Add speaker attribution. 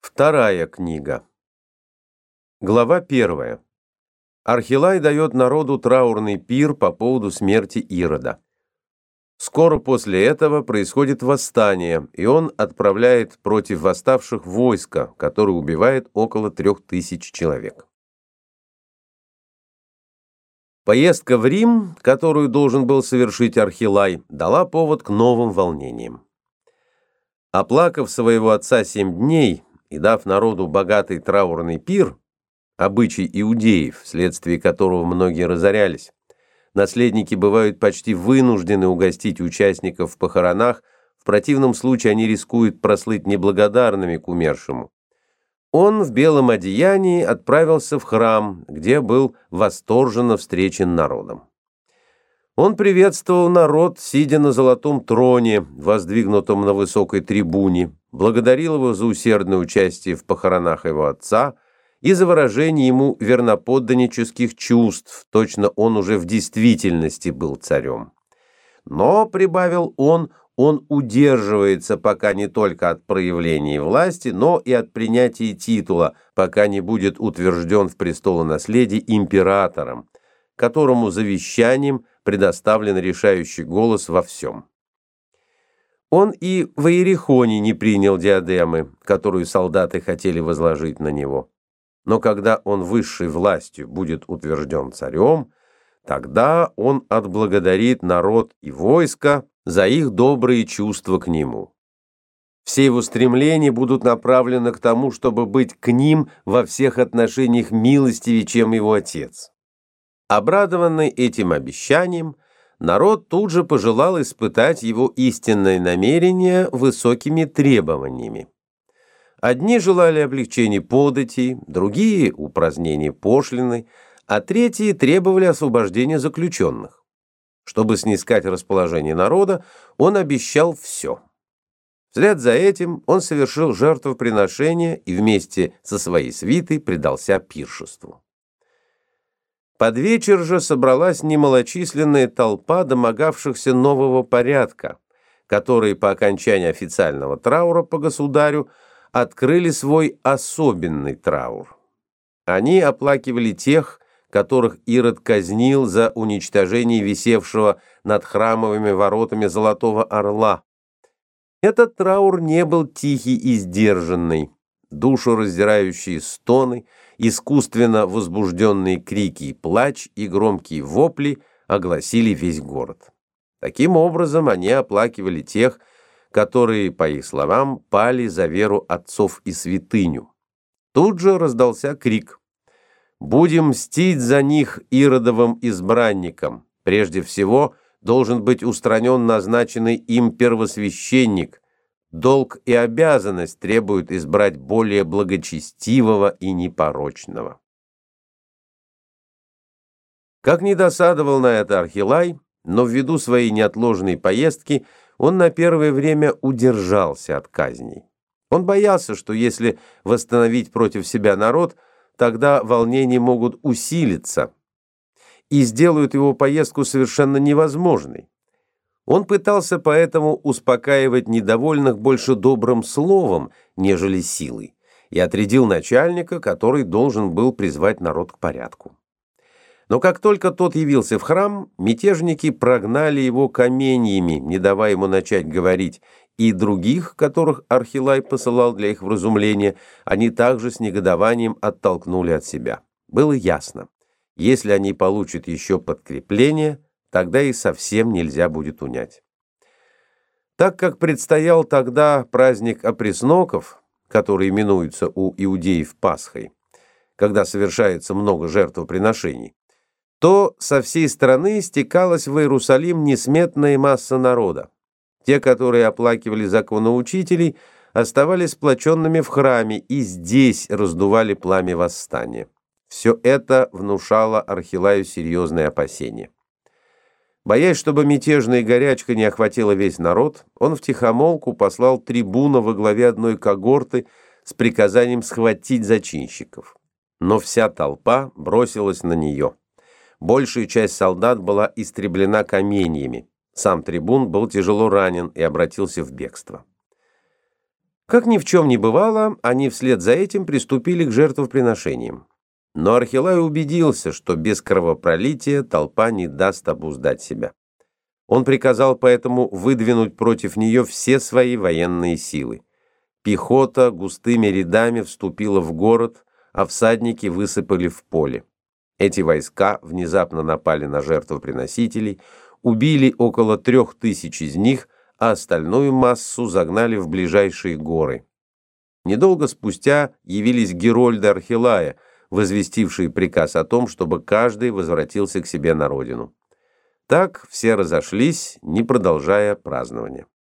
Speaker 1: Вторая книга. Глава 1. Архилай дает народу траурный пир по поводу смерти Ирода. Скоро после этого происходит восстание, и он отправляет против восставших войско, которое убивает около 3000 человек. Поездка в Рим, которую должен был совершить Архилай, дала повод к новым волнениям. Оплакав своего отца 7 дней и дав народу богатый траурный пир, обычай иудеев, вследствие которого многие разорялись, наследники бывают почти вынуждены угостить участников в похоронах, в противном случае они рискуют прослыть неблагодарными к умершему. Он в белом одеянии отправился в храм, где был восторженно встречен народом. Он приветствовал народ, сидя на золотом троне, воздвигнутом на высокой трибуне, благодарил его за усердное участие в похоронах его отца и за выражение ему верноподданнических чувств, точно он уже в действительности был царем. Но, прибавил он удерживается пока не только от проявления власти, но и от принятия титула, пока не будет утвержден в престолонаследии императором, которому завещанием предоставлен решающий голос во всем. Он и в Иерихоне не принял диадемы, которую солдаты хотели возложить на него. Но когда он высшей властью будет утвержден царем, тогда он отблагодарит народ и войско за их добрые чувства к нему. Все его стремления будут направлены к тому, чтобы быть к ним во всех отношениях милостивее, чем его отец. Обрадованный этим обещанием, народ тут же пожелал испытать его истинное намерение высокими требованиями. Одни желали облегчения податей, другие – упразднения пошлины, а третьи требовали освобождения заключенных. Чтобы снискать расположение народа, он обещал все. Вслед за этим он совершил жертвоприношение и вместе со своей свитой предался пиршеству. Под вечер же собралась немалочисленная толпа домогавшихся нового порядка, которые по окончании официального траура по государю открыли свой особенный траур. Они оплакивали тех, которых Ирод казнил за уничтожение висевшего над храмовыми воротами Золотого Орла. Этот траур не был тихий и сдержанный. Душу раздирающие стоны, искусственно возбужденные крики, плач и громкие вопли огласили весь город. Таким образом, они оплакивали тех, которые, по их словам, пали за веру отцов и святыню. Тут же раздался крик: «Будем мстить за них иродовым избранникам. Прежде всего, должен быть устранен назначенный им первосвященник. Долг и обязанность требуют избрать более благочестивого и непорочного». Как ни досадовал на это Архилай, но ввиду своей неотложной поездки он на первое время удержался от казней. Он боялся, что если восстановить против себя народ, тогда волнения могут усилиться и сделают его поездку совершенно невозможной. Он пытался поэтому успокаивать недовольных больше добрым словом, нежели силой, и отрядил начальника, который должен был призвать народ к порядку. Но как только тот явился в храм, мятежники прогнали его каменьями, не давая ему начать говорить, и других, которых Архилай посылал для их вразумления, они также с негодованием оттолкнули от себя. Было ясно, если они получат еще подкрепление, тогда и совсем нельзя будет унять. Так как предстоял тогда праздник опресноков, который именуется у иудеев Пасхой, когда совершается много жертвоприношений, то со всей страны стекалась в Иерусалим несметная масса народа. Те, которые оплакивали законоучителей, оставались сплоченными в храме и здесь раздували пламя восстания. Все это внушало Архилаю серьезные опасения. Боясь, чтобы мятежная горячка не охватила весь народ, он втихомолку послал трибуна во главе одной когорты с приказанием схватить зачинщиков. Но вся толпа бросилась на нее. Большая часть солдат была истреблена каменьями. Сам трибун был тяжело ранен и обратился в бегство. Как ни в чем не бывало, они вслед за этим приступили к жертвоприношениям. Но Архилай убедился, что без кровопролития толпа не даст обуздать себя. Он приказал поэтому выдвинуть против нее все свои военные силы. Пехота густыми рядами вступила в город, а всадники высыпали в поле. Эти войска внезапно напали на жертвоприносителей, убили около 3000 из них, а остальную массу загнали в ближайшие горы. Недолго спустя явились герольды Архилая, возвестившие приказ о том, чтобы каждый возвратился к себе на родину. Так все разошлись, не продолжая празднования.